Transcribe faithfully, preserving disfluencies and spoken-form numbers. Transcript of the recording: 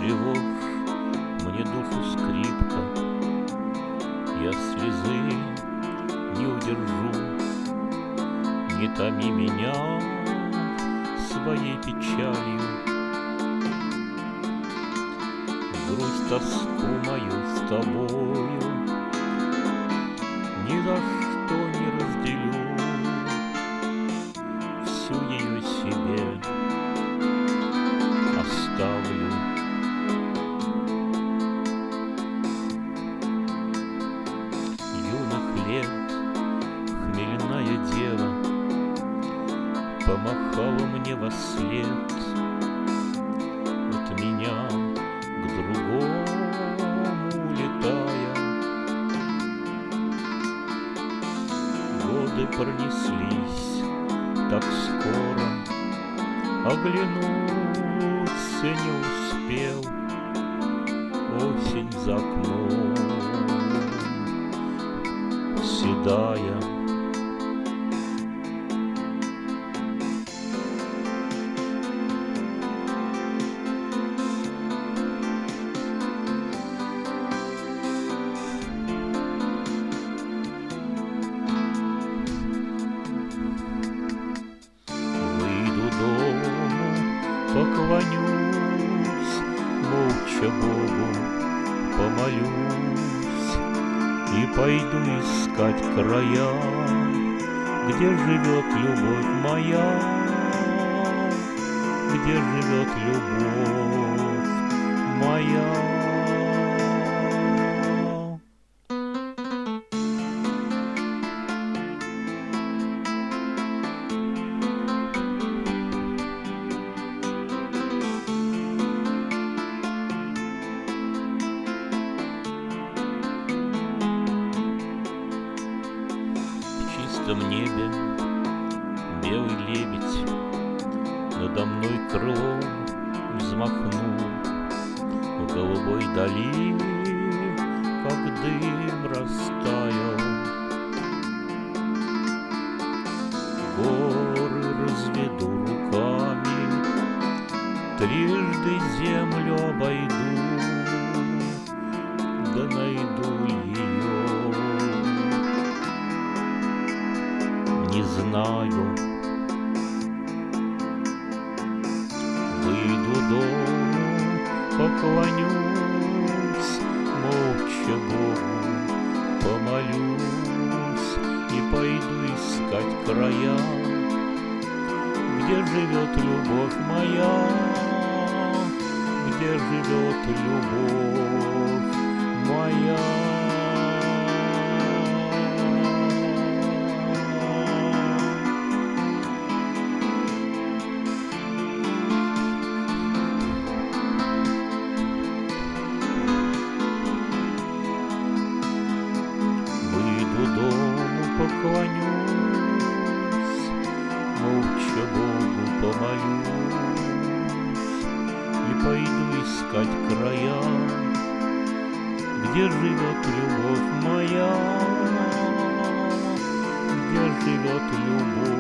тревожь мне душу скрипка, я слезы не удержу. Не томи меня своей печалью, грусть, тоску мою с тобою ни за что не разделю. Всю ее себе оставлю. Юных лет хмельная дева помахала мне вослед, от меня к другому улетая. Годы пронеслись так скоро, оглянуться не успел. Осень за окном седая. Поклонюсь, молча Богу помолюсь и пойду искать края, где живет любовь моя, где живет любовь моя. В чистом небе белый лебедь надо мной крылом взмахнул. В голубой дали, как дым, растаял. Горы разведу руками, трижды землю обойду, да найду ее. Не знаю, выйду дому, поклонюсь, молча Богу помолюсь и пойду искать края, где живет любовь моя, где живет любовь моя. Поклонюсь, молча Богу помолюсь и пойду искать края, где живет любовь моя, где живет любовь.